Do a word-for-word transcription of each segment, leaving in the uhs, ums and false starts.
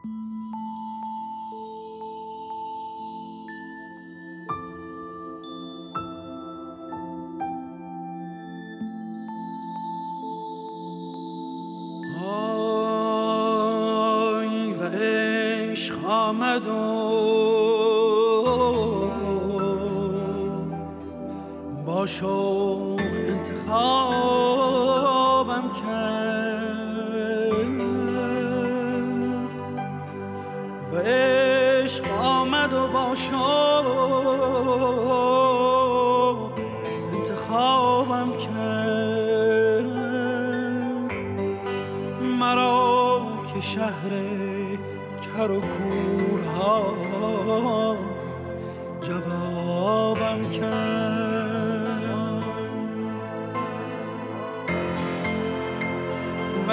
آمد و با شوق انتخابم کرد و عشق آمد و با شوق انتخابم کرد مرا که شهر کر و کورها جوابم کرد و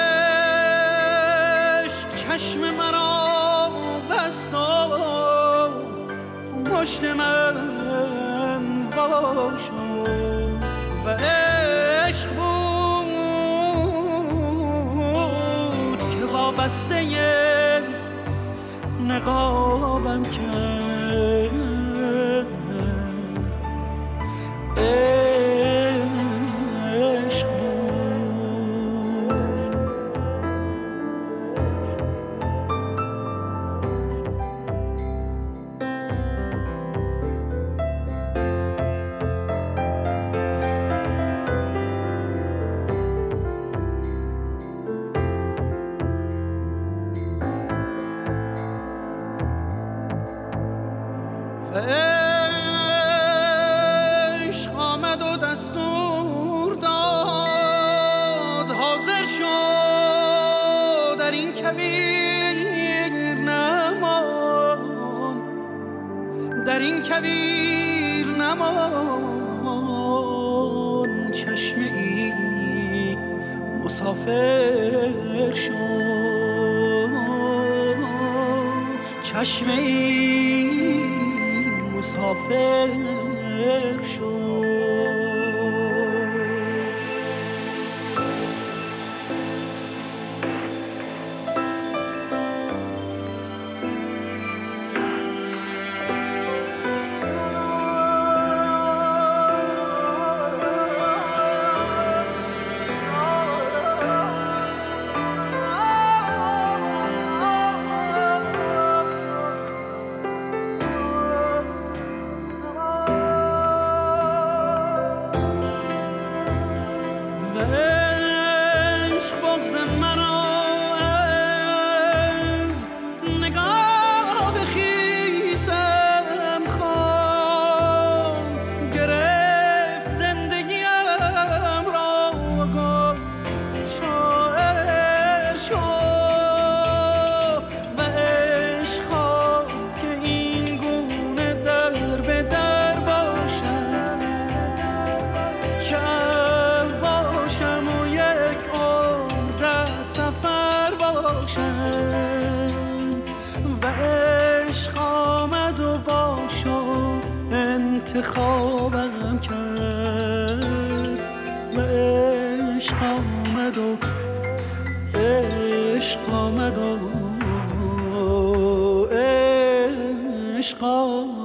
عشق چشم مرا بست و پشت من وا شد و عشق بود که وابسته نقابم کرد عشق عشق آمد و دستور داد حاضر شد در این کویر نمان در این کویر نمان چشم ای مسافر شد چشم ای مسافر شد عشق بغض مرا از نگاه خیسم خواند گرفت زندگیم را و گفت شاعر شو و عشق خواست که این گونه در به در باشم که سفر باشم و عشق آمد و با شو انتخابم کرد و عشق آمد و عشق آمد و عشق آمد